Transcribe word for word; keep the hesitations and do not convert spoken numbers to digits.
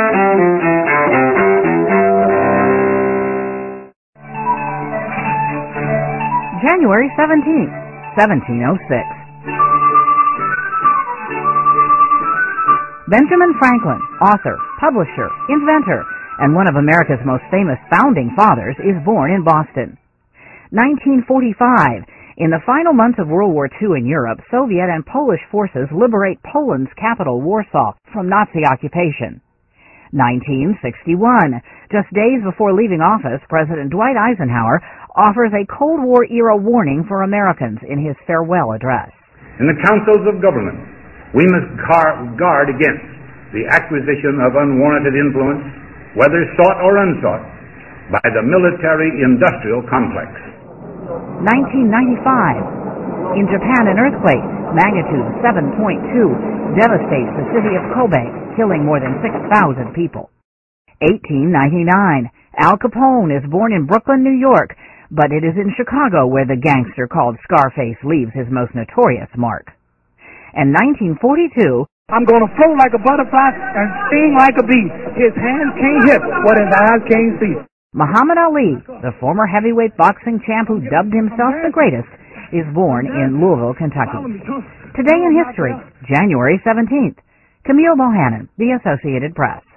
January seventeenth, seventeen oh six. Benjamin Franklin, author, publisher, inventor, and one of America's most famous founding fathers, is born in Boston. nineteen forty-five. In the final months of World War Two in Europe, Soviet and Polish forces liberate Poland's capital, Warsaw, from Nazi occupation. nineteen sixty-one. Just days before leaving office, President Dwight Eisenhower offers a Cold War-era warning for Americans in his farewell address. In the councils of government, we must guard against the acquisition of unwarranted influence, whether sought or unsought, by the military-industrial complex. nineteen ninety-five. In Japan, an earthquake, magnitude seven point two, devastates the city of Kobe, killing more than six thousand people. eighteen ninety-nine. Al Capone is born in Brooklyn, New York, but it is in Chicago where the gangster called Scarface leaves his most notorious mark. And nineteen forty-two, I'm going to float like a butterfly and sting like a bee. His hands can't hit what his eyes can't see. Muhammad Ali, the former heavyweight boxing champ who dubbed himself the greatest, is born in Louisville, Kentucky. Today in history, January seventeenth. Camille Bohannon, The Associated Press.